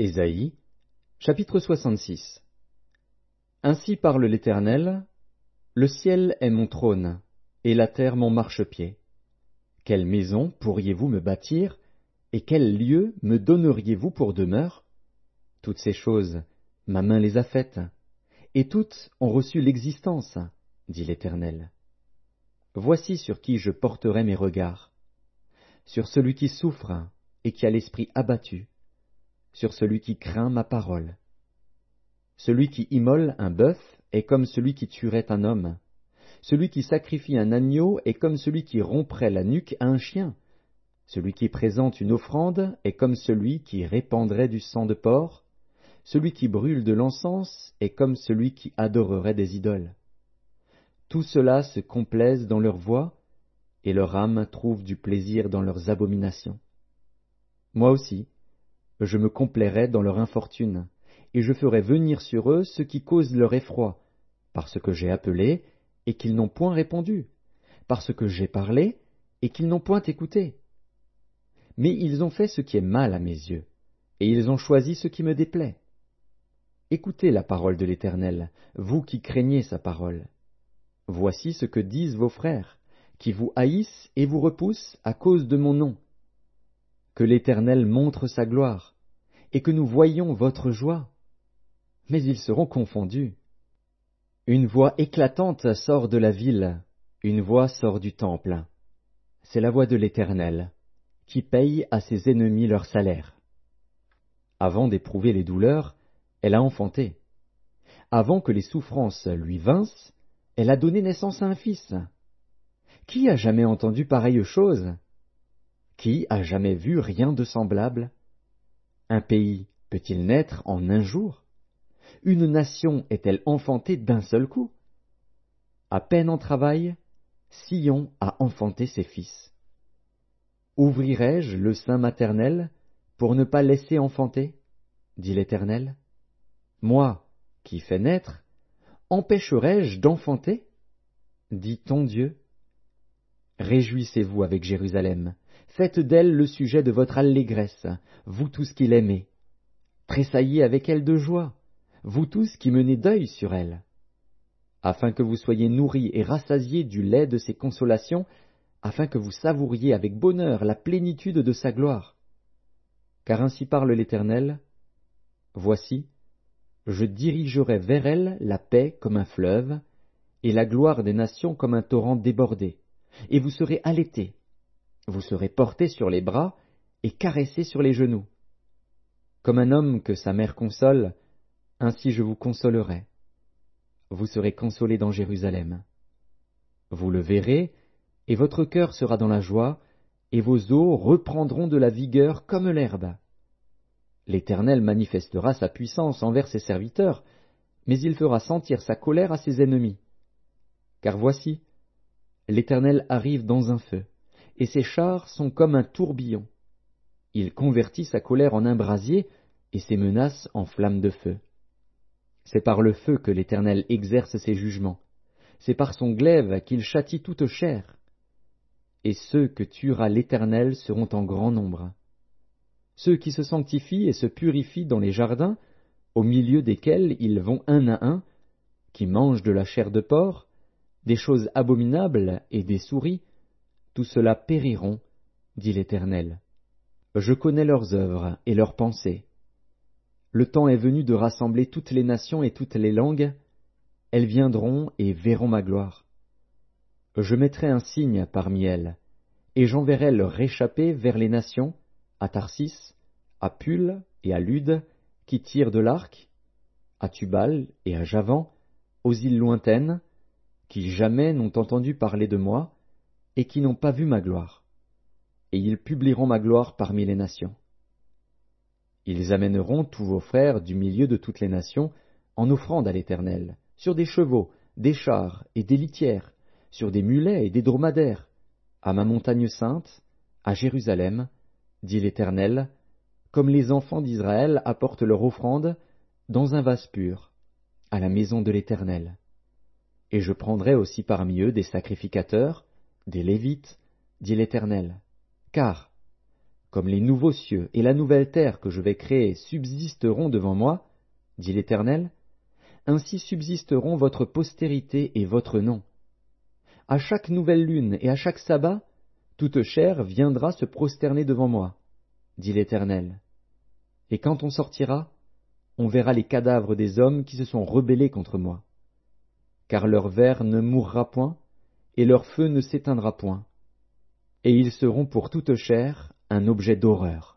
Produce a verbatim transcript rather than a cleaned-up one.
Ésaïe, chapitre soixante-six. Ainsi parle l'Éternel, le ciel est mon trône, et la terre mon marchepied. Quelle maison pourriez-vous me bâtir, et quel lieu me donneriez-vous pour demeure? Toutes ces choses, ma main les a faites, et toutes ont reçu l'existence, dit l'Éternel. Voici sur qui je porterai mes regards, sur celui qui souffre et qui a l'esprit abattu, sur celui qui craint ma parole. Celui qui immole un bœuf est comme celui qui tuerait un homme. Celui qui sacrifie un agneau est comme celui qui romprait la nuque à un chien. Celui qui présente une offrande est comme celui qui répandrait du sang de porc. Celui qui brûle de l'encens est comme celui qui adorerait des idoles. Tout cela se complaisent dans leurs voies, et leur âme trouve du plaisir dans leurs abominations. Moi aussi, je me complairai dans leur infortune, et je ferai venir sur eux ce qui cause leur effroi, parce que j'ai appelé, et qu'ils n'ont point répondu, parce que j'ai parlé, et qu'ils n'ont point écouté. Mais ils ont fait ce qui est mal à mes yeux, et ils ont choisi ce qui me déplaît. Écoutez la parole de l'Éternel, vous qui craignez sa parole. Voici ce que disent vos frères, qui vous haïssent et vous repoussent à cause de mon nom. Que l'Éternel montre sa gloire, et que nous voyions votre joie. Mais ils seront confondus. Une voix éclatante sort de la ville, une voix sort du temple. C'est la voix de l'Éternel, qui paye à ses ennemis leur salaire. Avant d'éprouver les douleurs, elle a enfanté. Avant que les souffrances lui vinssent, elle a donné naissance à un fils. Qui a jamais entendu pareille chose? Qui a jamais vu rien de semblable? Un pays peut-il naître en un jour? Une nation est-elle enfantée d'un seul coup? À peine en travail, Sion a enfanté ses fils. Ouvrirai-je le sein maternel pour ne pas laisser enfanter? Dit l'Éternel. Moi, qui fais naître, empêcherai-je d'enfanter? Dit ton Dieu. Réjouissez-vous avec Jérusalem, faites d'elle le sujet de votre allégresse, vous tous qui l'aimez. Tressaillez avec elle de joie, vous tous qui menez deuil sur elle, afin que vous soyez nourris et rassasiés du lait de ses consolations, afin que vous savouriez avec bonheur la plénitude de sa gloire. Car ainsi parle l'Éternel, voici, je dirigerai vers elle la paix comme un fleuve, et la gloire des nations comme un torrent débordé, et vous serez allaités, vous serez portés sur les bras et caressés sur les genoux. Comme un homme que sa mère console, ainsi je vous consolerai. Vous serez consolés dans Jérusalem. Vous le verrez, et votre cœur sera dans la joie, et vos os reprendront de la vigueur comme l'herbe. L'Éternel manifestera sa puissance envers ses serviteurs, mais il fera sentir sa colère à ses ennemis. Car voici, l'Éternel arrive dans un feu, et ses chars sont comme un tourbillon. Il convertit sa colère en un brasier, et ses menaces en flammes de feu. C'est par le feu que l'Éternel exerce ses jugements, c'est par son glaive qu'il châtie toute chair. Et ceux que tuera l'Éternel seront en grand nombre. Ceux qui se sanctifient et se purifient dans les jardins, au milieu desquels ils vont un à un, qui mangent de la chair de porc, des choses abominables et des souris, tout cela périront, dit l'Éternel. Je connais leurs œuvres et leurs pensées. Le temps est venu de rassembler toutes les nations et toutes les langues, elles viendront et verront ma gloire. Je mettrai un signe parmi elles, et j'enverrai leur réchappé vers les nations, à Tarsis, à Pul et à Lude, qui tirent de l'arc, à Tubal et à Javan, aux îles lointaines, qui jamais n'ont entendu parler de moi, et qui n'ont pas vu ma gloire. Et ils publieront ma gloire parmi les nations. Ils amèneront tous vos frères du milieu de toutes les nations en offrande à l'Éternel, sur des chevaux, des chars et des litières, sur des mulets et des dromadaires, à ma montagne sainte, à Jérusalem, dit l'Éternel, comme les enfants d'Israël apportent leur offrande dans un vase pur, à la maison de l'Éternel. Et je prendrai aussi parmi eux des sacrificateurs, des Lévites, dit l'Éternel, car, comme les nouveaux cieux et la nouvelle terre que je vais créer subsisteront devant moi, dit l'Éternel, ainsi subsisteront votre postérité et votre nom. À chaque nouvelle lune et à chaque sabbat, toute chair viendra se prosterner devant moi, dit l'Éternel. Et quand on sortira, on verra les cadavres des hommes qui se sont rebellés contre moi. Car leur ver ne mourra point, et leur feu ne s'éteindra point, et ils seront pour toute chair un objet d'horreur.